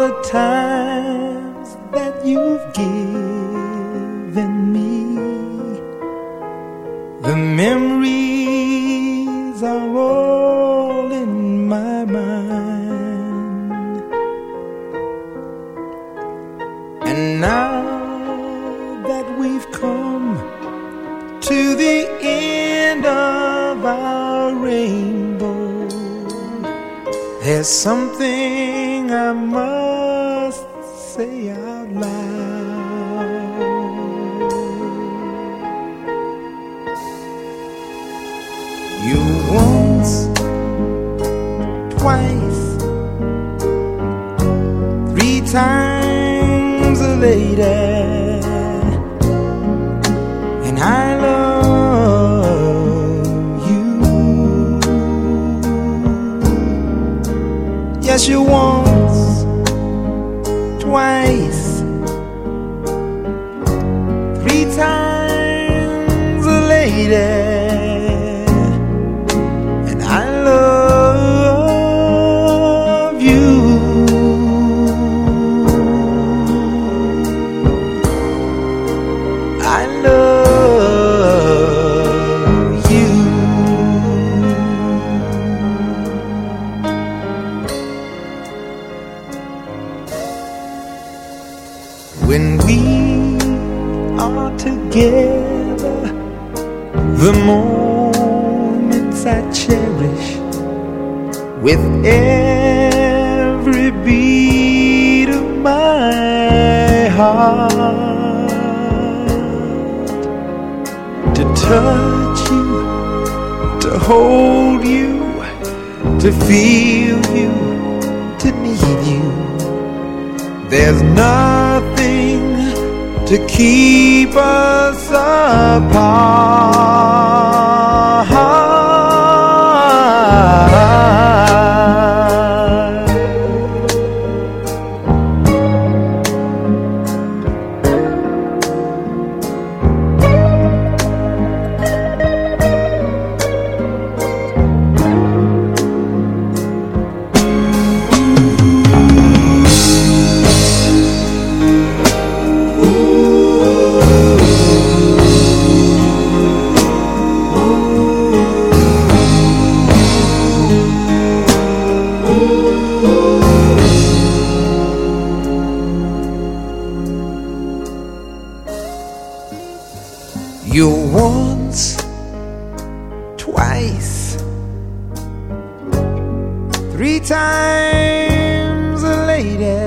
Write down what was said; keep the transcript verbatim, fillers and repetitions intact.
the times that you've given me. The memories are all in my mind. And now that we've come to the end of our rainbow, there's something I must say out loud. You once, twice, three times a lady, and I love you. Yes, you once, twice, three times a lady, and I love you. I love you. When we are together, the moments I cherish with every beat of my heart. To touch you, to hold you, to feel you, to need you. There's nothing to keep us apart. You're once, twice, three times a lady,